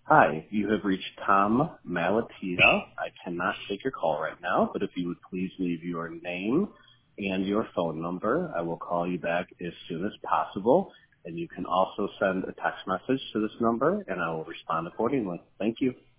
Hi, you have reached Tom Malatia. I cannot take your call right now, but if you would please leave your name and your phone number, I will call you back as soon as possible. And you can also send a text message to this number, and I will respond accordingly. Thank you.